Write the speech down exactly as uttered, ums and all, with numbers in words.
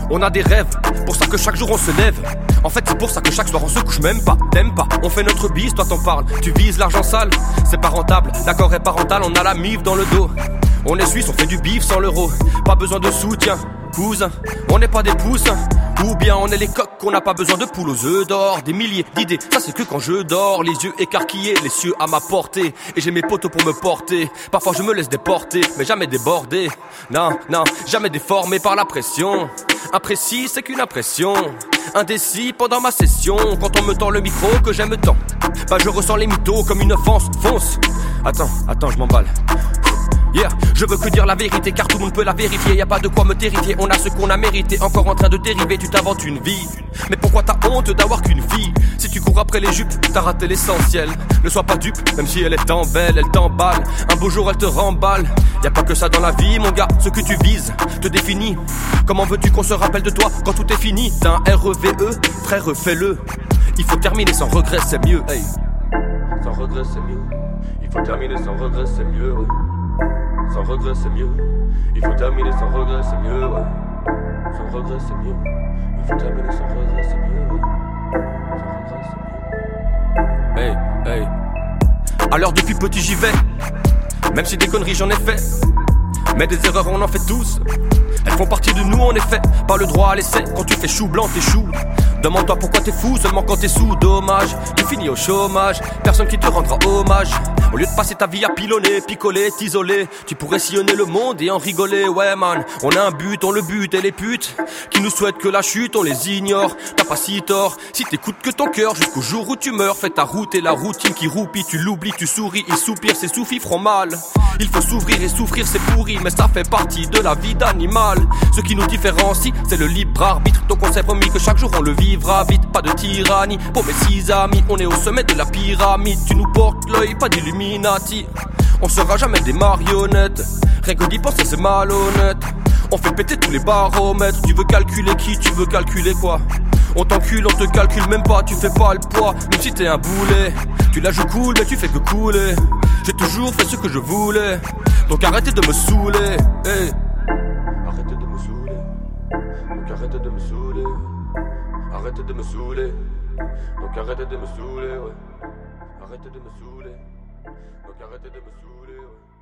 On a des rêves, pour ça que chaque jour on se lève. En fait c'est pour ça que chaque soir on se couche même pas. T'aimes pas, on fait notre bise, toi t'en parles. Tu vises l'argent sale, c'est pas rentable. L'accord est parental, on a la mif dans le dos. On est suisse, on fait du bif sans l'euro. Pas besoin de soutien, cousin, on n'est pas des poussins. Ou bien on est les coqs, on n'a pas besoin de poules aux œufs d'or. Des milliers d'idées, ça c'est que quand je dors. Les yeux écarquillés, les cieux à ma portée. Et j'ai mes poteaux pour me porter. Parfois je me laisse déporter, mais jamais débordé. Non, non, jamais déformé par la pression. Imprécis, c'est qu'une impression. Indécis pendant ma session. Quand on me tend le micro que j'aime tant, bah je ressens les mythos comme une offense. Fonce. Attends, attends, je m'emballe. Yeah, je veux que dire la vérité car tout le monde peut la vérifier. Y'a pas de quoi me terrifier, on a ce qu'on a mérité. Encore en train de dériver, tu t'inventes une vie. Mais pourquoi t'as honte d'avoir qu'une fille? Si tu cours après les jupes, t'as raté l'essentiel. Ne sois pas dupe, même si elle est tant belle, elle t'emballe. Un beau jour elle te remballe. Y'a pas que ça dans la vie mon gars, ce que tu vises te définit. Comment veux-tu qu'on se rappelle de toi quand tout est fini? T'as un R E V E, frère fais-le. Il faut terminer sans regret, c'est mieux, hey. Sans regret c'est mieux. Il faut terminer sans regret, c'est mieux, ouais. Sans regret c'est mieux. Il faut terminer sans regret, c'est mieux, ouais. Sans regret c'est mieux. Il faut terminer sans regret, c'est mieux, ouais. Sans regret c'est mieux. Hey, hey. Alors depuis petit j'y vais. Même si des conneries j'en ai fait. Mais des erreurs on en fait tous. Elles font partie de nous en effet. Pas le droit à l'essai. Quand tu fais chou blanc t'échoues. Demande-toi pourquoi t'es fou seulement quand t'es sous. Dommage, tu finis au chômage. Personne qui te rendra hommage. Au lieu de passer ta vie à pilonner, picoler, t'isoler, tu pourrais sillonner le monde et en rigoler. Ouais man, on a un but, on le bute. Et les putes qui nous souhaitent que la chute, on les ignore. T'as pas si tort, si t'écoutes que ton cœur jusqu'au jour où tu meurs. Fais ta route et la routine qui roupille. Tu l'oublies, tu souris, il soupire, ses souffles feront mal. Il faut s'ouvrir et souffrir c'est pourri, mais ça fait partie de la vie d'animal. Ce qui nous différencie, c'est le libre arbitre. Donc on s'est promis que chaque jour on le vivra vite. Pas de tyrannie, pour mes six amis. On est au sommet de la pyramide. Tu nous portes l'œil, pas d'illuminati. On sera jamais des marionnettes. Rien que d'y penser c'est malhonnête. On fait péter tous les baromètres. Tu veux calculer qui, tu veux calculer quoi? On t'encule, on te calcule même pas. Tu fais pas le poids, même si t'es un boulet. Tu la joues cool mais tu fais que couler. J'ai toujours fait ce que je voulais. Donc arrêtez de me saouler, hey. Arrêtez de me saouler. Donc arrêtez de me saouler. Arrêtez de me saouler. Donc arrêtez de me saouler, ouais. Arrêtez de me saouler. Donc arrêtez de me saouler, ouais.